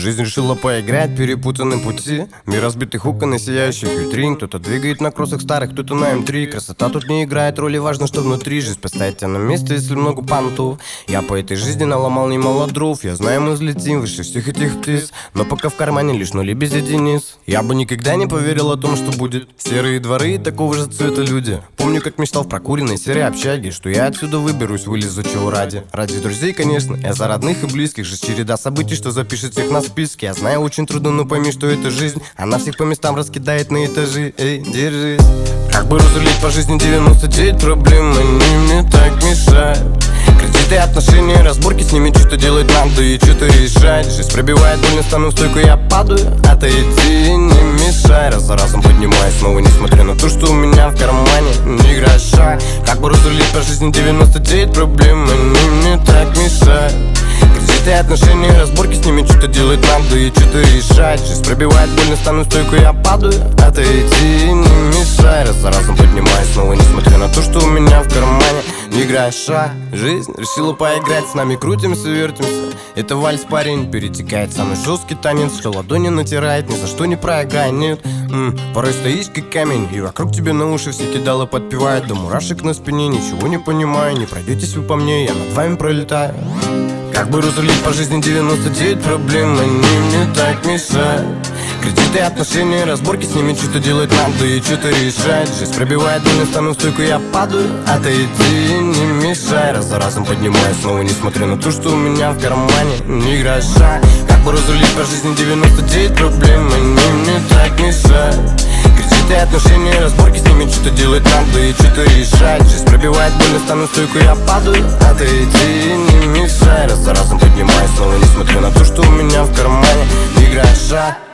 Жизнь решила поиграть, перепутаны пути. Мир разбитых окон и сияющих витрин. Кто-то двигает на кроссах старых, кто-то на М3. Красота тут не играет роли, важно, что внутри. Жизнь поставит тебя на место, если много понтов. Я по этой жизни наломал немало дров. Я знаю, мы взлетим выше всех этих птиц, но пока в кармане лишь нули без единиц. Я бы никогда не поверил о том, что будет. Серые дворы и такого же цвета люди. Помню, как мечтал в прокуренной серой общаге, что я отсюда выберусь, вылезу чего ради. Ради друзей, конечно, я за родных и близких. Жизнь череда событий, что запишет всех на списке. Я знаю, очень трудно, но пойми, что это жизнь. Она всех по местам раскидает на этажи. Эй, держись. Как бы разрулить по жизни 99 проблем, они мне так мешают. Кредиты, отношения, разборки, с ними что-то делать надо и что-то решать. Жизнь пробивает больно, стану в стойку, я падаю. Отойти не мешай, раз за разом поднимаюсь снова, несмотря на то, что у меня в кармане ни гроша. Как бы разрулить по жизни 99 проблем, они мне так мешают. Кредиты, отношения, разборки, с ними что-то делать надо и что-то решать. Жизнь пробивает больно, стану в стойку, я падаю. Отойти не мешай, раз за разом поднимаюсь снова, несмотря на то, что у меня в кармане ни гроша. Жизнь решила поиграть с нами, крутимся, вертимся. Это вальс, парень, перетекает в самый жесткий танец, что ладони натирает, ни за что не проиграй, нет. Порой стоишь как камень, и вокруг тебе на уши все кидалы подпевают. До мурашек на спине, ничего не понимаю. Не пройдетесь вы по мне, я над вами пролетаю. Как бы разрулить по жизни 99 проблем, они мне так мешают. Кредиты, отношения, разборки, с ними что-то делать надо и что-то решать. Жизнь пробивает больно, стану в стойку, я падаю. Отойти не мешай, раз за разом поднимаюсь снова, несмотря на то, что у меня в кармане ни гроша. Как бы разрулить по жизни 99 проблем, они мне так мешают. Кредиты, отношения, разборки, с ними что-то делать надо и что-то решать. Жизнь пробивает больно, стану в стойку, я падаю. Отойти не мешай, раз за разом поднимаюсь снова, несмотря на то, что у меня в кармане ни гроша.